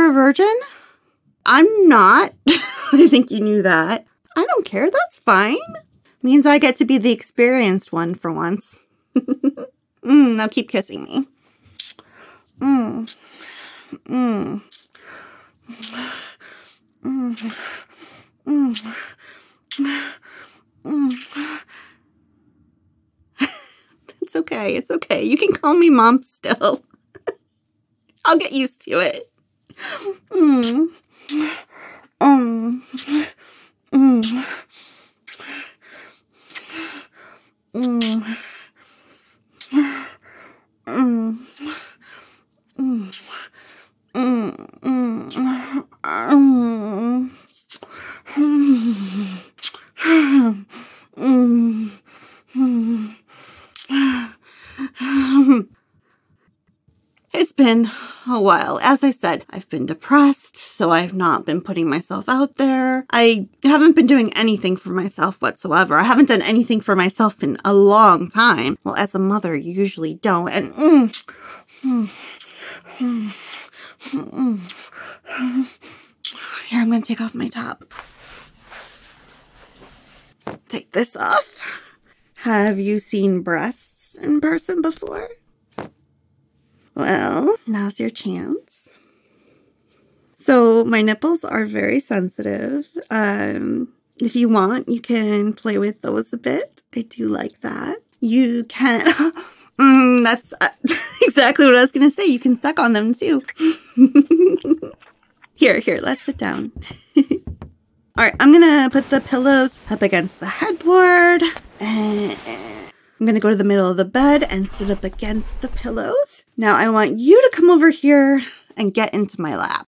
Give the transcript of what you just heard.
you're a virgin? I'm not. I think you knew that. I don't care. That's fine. Means I get to be the experienced one for once. Now keep kissing me. It's okay. It's okay. You can call me Mom still. I'll get used to it. It's been a while. As I said, I've been depressed, so I've not been putting myself out there. I haven't been doing anything for myself whatsoever. I haven't done anything for myself in a long time. Well, as a mother, you usually don't. And here, I'm going to take off my top. Take this off. Have you seen breasts in person before? Well, now's your chance. So my nipples are very sensitive. If you want, you can play with those a bit. I do like that. You can... that's exactly what I was going to say. You can suck on them too. Here, let's sit down. All right, I'm going to put the pillows up against the headboard. And I'm going to go to the middle of the bed and sit up against the pillows. Now I want you to come over here and get into my lap.